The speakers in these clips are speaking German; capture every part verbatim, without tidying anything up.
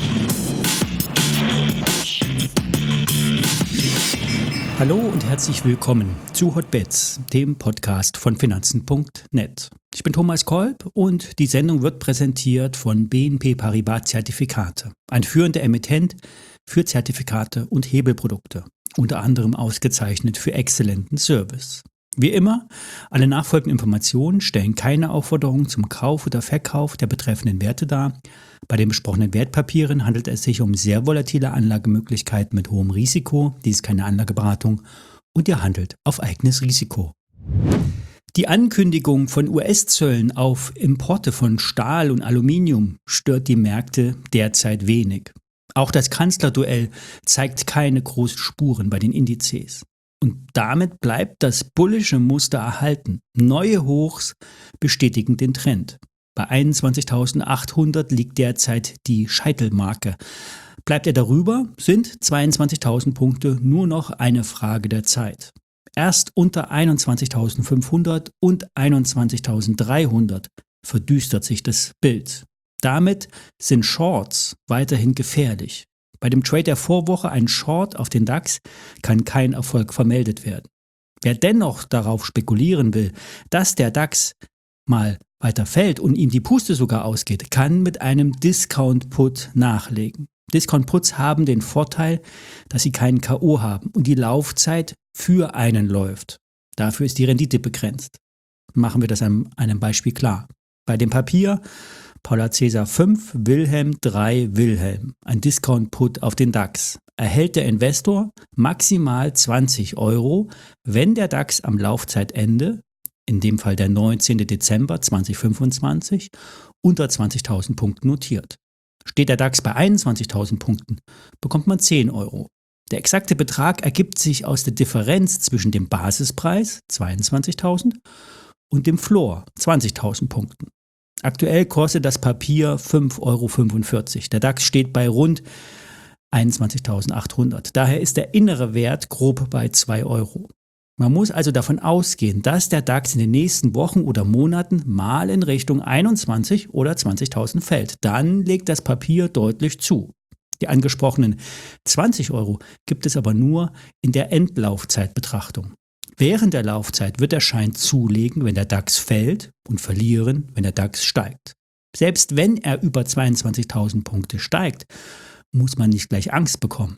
Hallo und herzlich willkommen zu Hotbets, dem Podcast von Finanzen Punkt net. Ich bin Thomas Kolb und die Sendung wird präsentiert von B N P Paribas Zertifikate, ein führender Emittent für Zertifikate und Hebelprodukte, unter anderem ausgezeichnet für exzellenten Service. Wie immer, alle nachfolgenden Informationen stellen keine Aufforderung zum Kauf oder Verkauf der betreffenden Werte dar. Bei den besprochenen Wertpapieren handelt es sich um sehr volatile Anlagemöglichkeiten mit hohem Risiko. Dies ist keine Anlageberatung und ihr handelt auf eigenes Risiko. Die Ankündigung von U S-Zöllen auf Importe von Stahl und Aluminium stört die Märkte derzeit wenig. Auch das Kanzlerduell zeigt keine großen Spuren bei den Indizes. Und damit bleibt das bullische Muster erhalten. Neue Hochs bestätigen den Trend. Bei einundzwanzigtausendachthundert liegt derzeit die Scheitelmarke. Bleibt er darüber, sind zweiundzwanzigtausend Punkte nur noch eine Frage der Zeit. Erst unter einundzwanzigtausendfünfhundert und einundzwanzigtausenddreihundert verdüstert sich das Bild. Damit sind Shorts weiterhin gefährlich. Bei dem Trade der Vorwoche, ein Short auf den DAX, kann kein Erfolg vermeldet werden. Wer dennoch darauf spekulieren will, dass der DAX mal weiter fällt und ihm die Puste sogar ausgeht, kann mit einem Discount-Put nachlegen. Discount-Puts haben den Vorteil, dass sie keinen K O haben und die Laufzeit für einen läuft. Dafür ist die Rendite begrenzt. Machen wir das an einem Beispiel klar. Bei dem Papier Paula Cäsar fünf, Wilhelm drei, Wilhelm, ein Discount-Put auf den DAX, erhält der Investor maximal zwanzig Euro, wenn der DAX am Laufzeitende, in dem Fall der neunzehnten Dezember zweitausendfünfundzwanzig, unter zwanzigtausend Punkten notiert. Steht der DAX bei einundzwanzigtausend Punkten, bekommt man zehn Euro. Der exakte Betrag ergibt sich aus der Differenz zwischen dem Basispreis, zweiundzwanzigtausend, und dem Floor, zwanzigtausend Punkten. Aktuell kostet das Papier fünf Euro fünfundvierzig. Der DAX steht bei rund einundzwanzigtausendachthundert. Daher ist der innere Wert grob bei zwei Euro. Man muss also davon ausgehen, dass der DAX in den nächsten Wochen oder Monaten mal in Richtung einundzwanzig oder zwanzigtausend fällt. Dann legt das Papier deutlich zu. Die angesprochenen zwanzig Euro gibt es aber nur in der Endlaufzeitbetrachtung. Während der Laufzeit wird der Schein zulegen, wenn der DAX fällt, und verlieren, wenn der DAX steigt. Selbst wenn er über zweiundzwanzigtausend Punkte steigt, muss man nicht gleich Angst bekommen.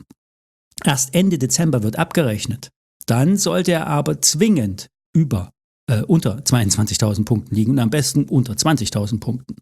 Erst Ende Dezember wird abgerechnet. Dann sollte er aber zwingend über, äh, unter zweiundzwanzigtausend Punkten liegen und am besten unter zwanzigtausend Punkten.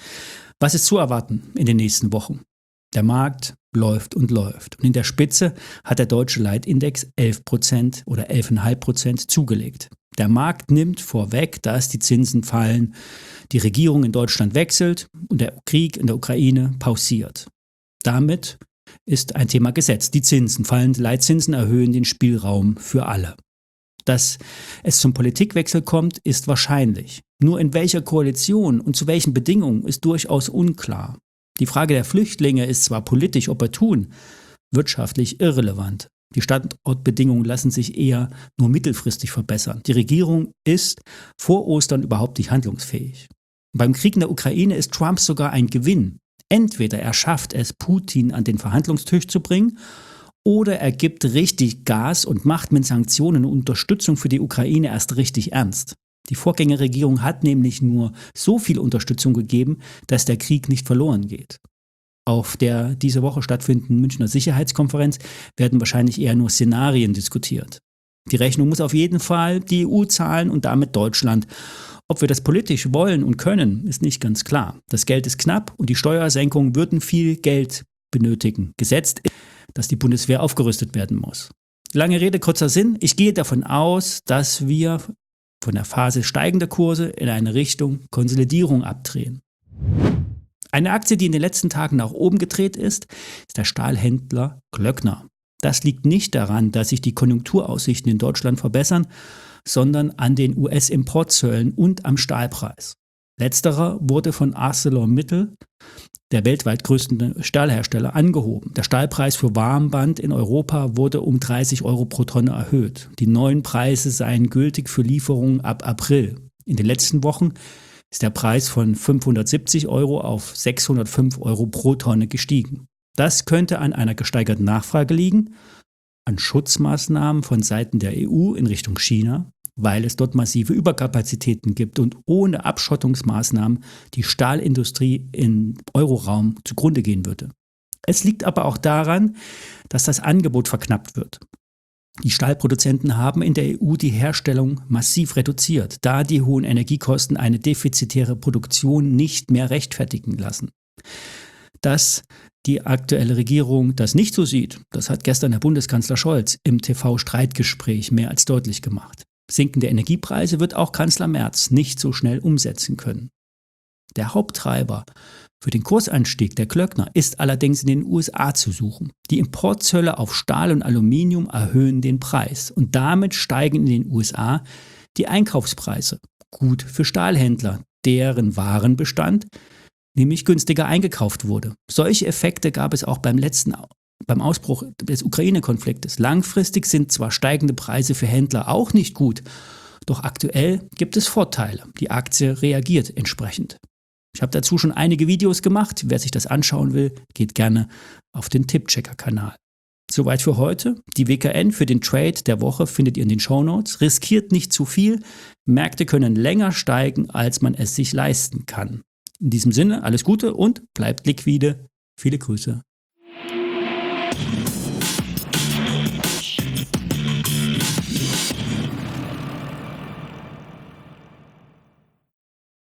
Was ist zu erwarten in den nächsten Wochen? Der Markt läuft und läuft. Und in der Spitze hat der deutsche Leitindex elf Prozent oder elf Komma fünf Prozent zugelegt. Der Markt nimmt vorweg, dass die Zinsen fallen, die Regierung in Deutschland wechselt und der Krieg in der Ukraine pausiert. Damit ist ein Thema gesetzt. Die Zinsen fallen, die Leitzinsen erhöhen den Spielraum für alle. Dass es zum Politikwechsel kommt, ist wahrscheinlich. Nur in welcher Koalition und zu welchen Bedingungen ist durchaus unklar. Die Frage der Flüchtlinge ist zwar politisch opportun, wirtschaftlich irrelevant. Die Standortbedingungen lassen sich eher nur mittelfristig verbessern. Die Regierung ist vor Ostern überhaupt nicht handlungsfähig. Beim Krieg in der Ukraine ist Trump sogar ein Gewinn. Entweder er schafft es, Putin an den Verhandlungstisch zu bringen, oder er gibt richtig Gas und macht mit Sanktionen und Unterstützung für die Ukraine erst richtig ernst. Die Vorgängerregierung hat nämlich nur so viel Unterstützung gegeben, dass der Krieg nicht verloren geht. Auf der diese Woche stattfindenden Münchner Sicherheitskonferenz werden wahrscheinlich eher nur Szenarien diskutiert. Die Rechnung muss auf jeden Fall die E U zahlen und damit Deutschland. Ob wir das politisch wollen und können, ist nicht ganz klar. Das Geld ist knapp und die Steuersenkungen würden viel Geld benötigen. Gesetzt ist, dass die Bundeswehr aufgerüstet werden muss. Lange Rede, kurzer Sinn. Ich gehe davon aus, dass wir von der Phase steigender Kurse in eine Richtung Konsolidierung abdrehen. Eine Aktie, die in den letzten Tagen nach oben gedreht ist, ist der Stahlhändler Klöckner. Das liegt nicht daran, dass sich die Konjunkturaussichten in Deutschland verbessern, sondern an den U S-Importzöllen und am Stahlpreis. Letzterer wurde von ArcelorMittal, der weltweit größten Stahlhersteller, angehoben. Der Stahlpreis für Warmband in Europa wurde um dreißig Euro pro Tonne erhöht. Die neuen Preise seien gültig für Lieferungen ab April. In den letzten Wochen ist der Preis von fünfhundertsiebzig Euro auf sechshundertfünf Euro pro Tonne gestiegen. Das könnte an einer gesteigerten Nachfrage liegen, an Schutzmaßnahmen von Seiten der E U in Richtung China, weil es dort massive Überkapazitäten gibt und ohne Abschottungsmaßnahmen die Stahlindustrie im Euroraum zugrunde gehen würde. Es liegt aber auch daran, dass das Angebot verknappt wird. Die Stahlproduzenten haben in der E U die Herstellung massiv reduziert, da die hohen Energiekosten eine defizitäre Produktion nicht mehr rechtfertigen lassen. Dass die aktuelle Regierung das nicht so sieht, das hat gestern Herr Bundeskanzler Scholz im T V-Streitgespräch mehr als deutlich gemacht. Sinkende Energiepreise wird auch Kanzler Merz nicht so schnell umsetzen können. Der Haupttreiber für den Kursanstieg der Klöckner ist allerdings in den U S A zu suchen. Die Importzölle auf Stahl und Aluminium erhöhen den Preis und damit steigen in den U S A die Einkaufspreise. Gut für Stahlhändler, deren Warenbestand nämlich günstiger eingekauft wurde. Solche Effekte gab es auch beim letzten beim Ausbruch des Ukraine-Konfliktes. Langfristig sind zwar steigende Preise für Händler auch nicht gut, doch aktuell gibt es Vorteile. Die Aktie reagiert entsprechend. Ich habe dazu schon einige Videos gemacht. Wer sich das anschauen will, geht gerne auf den Tippchecker-Kanal. Soweit für heute. Die W K N für den Trade der Woche findet ihr in den Shownotes. Riskiert nicht zu viel. Märkte können länger steigen, als man es sich leisten kann. In diesem Sinne, alles Gute und bleibt liquide. Viele Grüße.